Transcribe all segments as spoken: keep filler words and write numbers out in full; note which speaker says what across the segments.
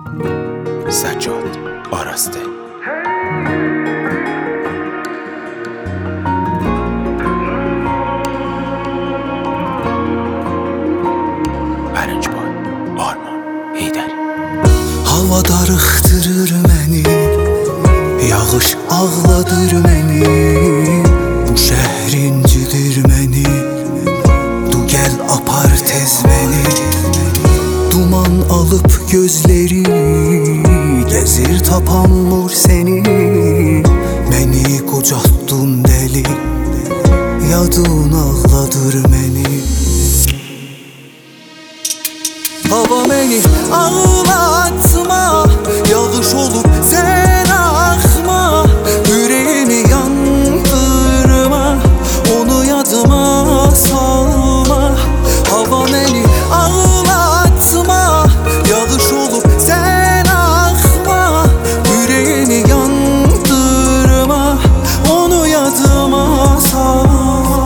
Speaker 1: Səccad Arazdə. Əlincboy, Arman, Heydər.
Speaker 2: Hava darıxdırır məni, yağış ağladır məni, bu şəhər incidir məni. Du gəl apar tez məni, duman alıp gözleri, gezir tapamur seni. Məni qocaltdun deli, yadın ağladır məni. Hava məni ağlatma, yağış olup sen axma. Yüreğimi yandırma, onu yadıma salma. Hava məni ağlatma, yağış olup sen axma. Yüreğimi yandırma, onu yadıma salma.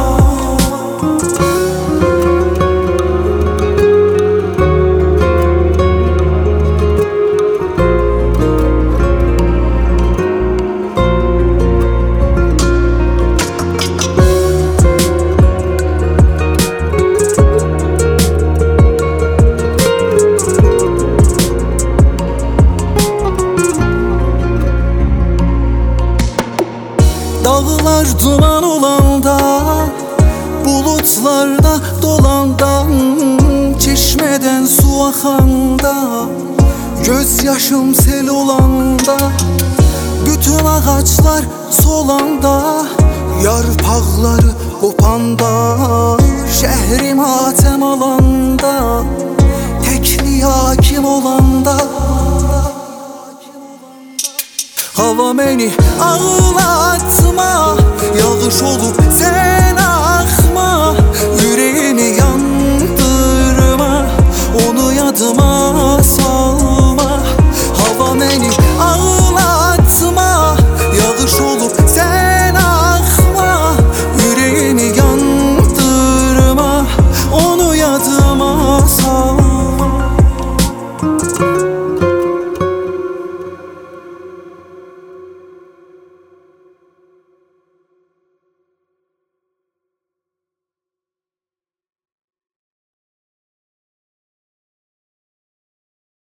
Speaker 2: Dağlar duman olanda, bulutlarda dolanda, çeşmeden su akanda, gözyaşım sel olanda, bütün ağaçlar solanda, yarpaqları kopanda, şəhrim hatem alanda, tekli hakim olanda. Hava məni ağlatma, yağış olup sen